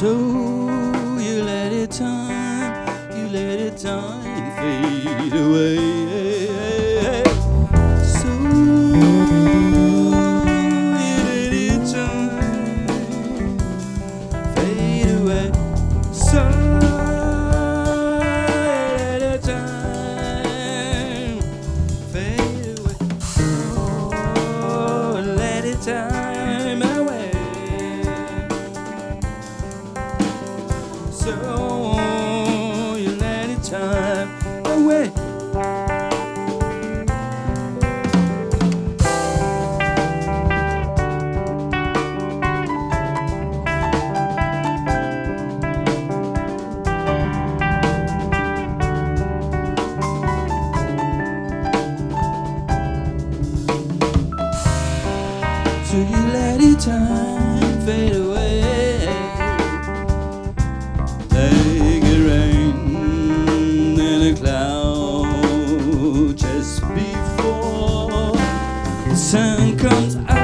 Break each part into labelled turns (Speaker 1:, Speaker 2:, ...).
Speaker 1: So you let it time fade away. So you let it time fade away. So let it time fade away. Oh, let it time away. So you let it time away. So you let it time fade away. Like a rain and a cloud just before the sun comes out.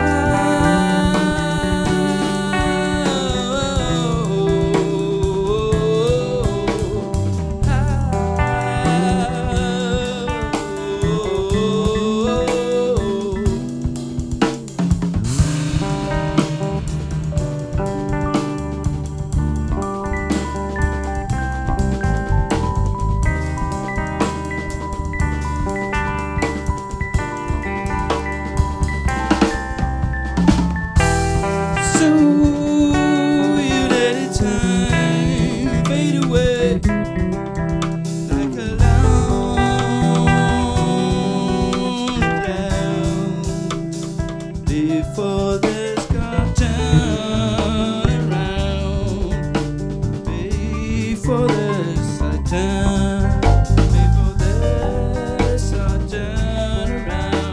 Speaker 1: So you let it time fade away like a long cloud before the sky turn around. Before the sun turn, before the sun turn around.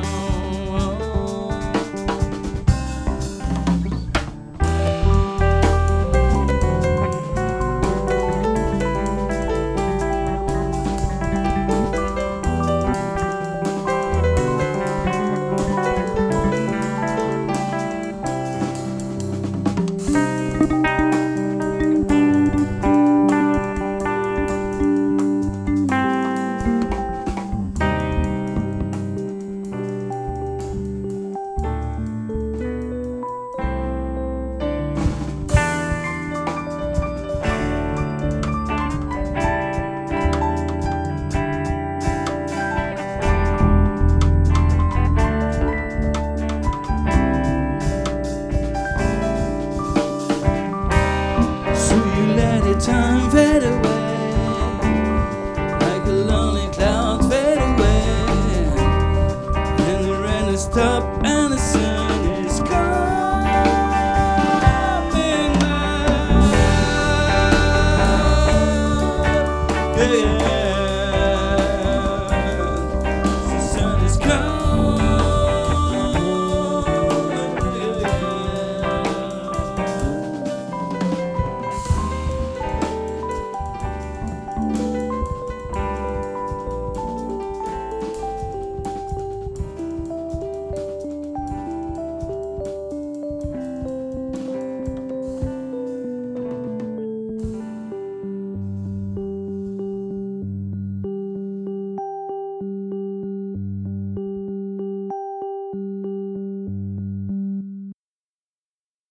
Speaker 1: So you let it time fade away.